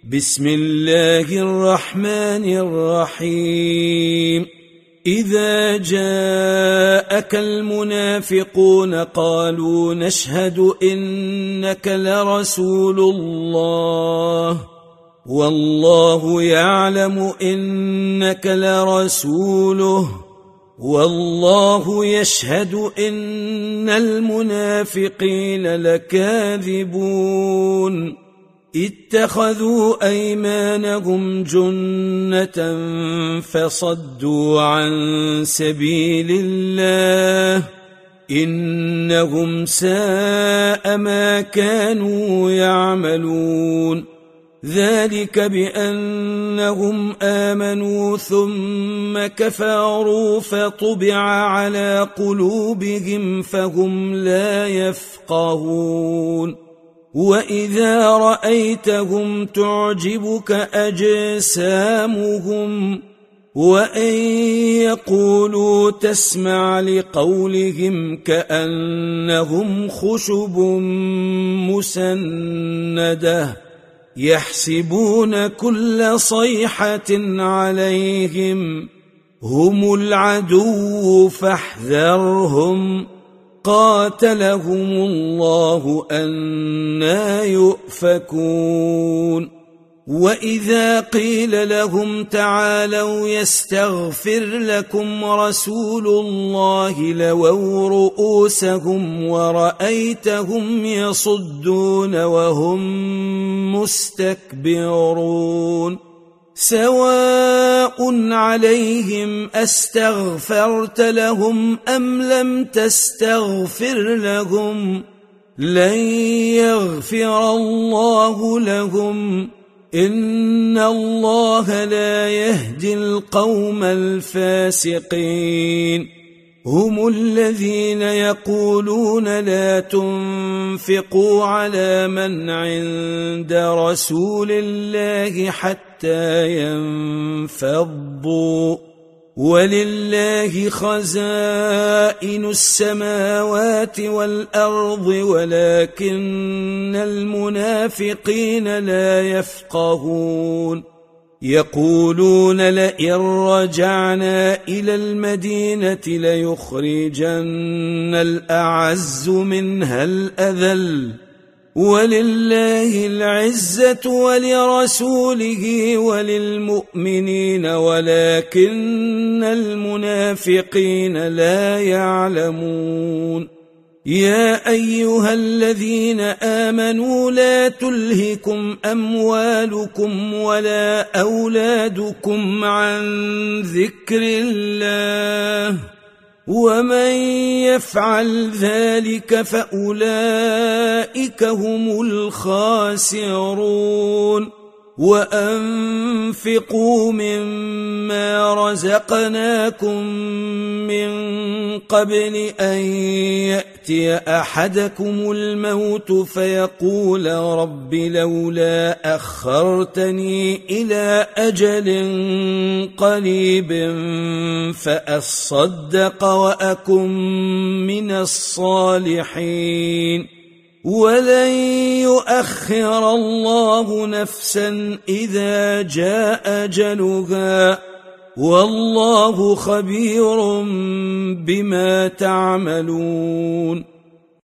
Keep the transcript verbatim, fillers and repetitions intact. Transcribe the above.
بسم الله الرحمن الرحيم إذا جاءك المنافقون قالوا نشهد إنك لرسول الله والله يعلم إنك لرسوله والله يشهد إن المنافقين لكاذبون اتخذوا أيمانهم جنة فصدوا عن سبيل الله إنهم ساء ما كانوا يعملون ذلك بأنهم آمنوا ثم كفروا فطبع على قلوبهم فهم لا يفقهون وإذا رأيتهم تعجبك أجسامهم وإن يقولوا تسمع لقولهم كأنهم خشب مسندة يحسبون كل صيحة عليهم هم العدو فاحذرهم قاتلهم الله أنى يؤفكون وإذا قيل لهم تعالوا يستغفر لكم رسول الله لووا رؤوسهم ورأيتهم يصدون وهم مستكبرون سواء عليهم أستغفرت لهم أم لم تستغفر لهم لن يغفر الله لهم إن الله لا يهدي القوم الفاسقين هم الذين يقولون لا تنفقوا على من عند رسول الله حتى ينفضوا ولله خزائن السماوات والأرض ولكن المنافقين لا يفقهون يقولون لئن رجعنا إلى المدينة ليخرجن الأعز منها الأذل ولله العزة ولرسوله وللمؤمنين ولكن المنافقين لا يعلمون يا أيها الذين آمنوا لا تلهكم أموالكم ولا أولادكم عن ذكر الله ومن يفعل ذلك فأولئك هم الخاسرون وأنفقوا مما رزقناكم من قبل أن يأتي أحدكم الموت فيقول رب لولا أخرتني إلى أجل قريب فأصدق وأكن من الصالحين ولن يؤخر الله نفسا إذا جاء أجلها والله خبير بما تعملون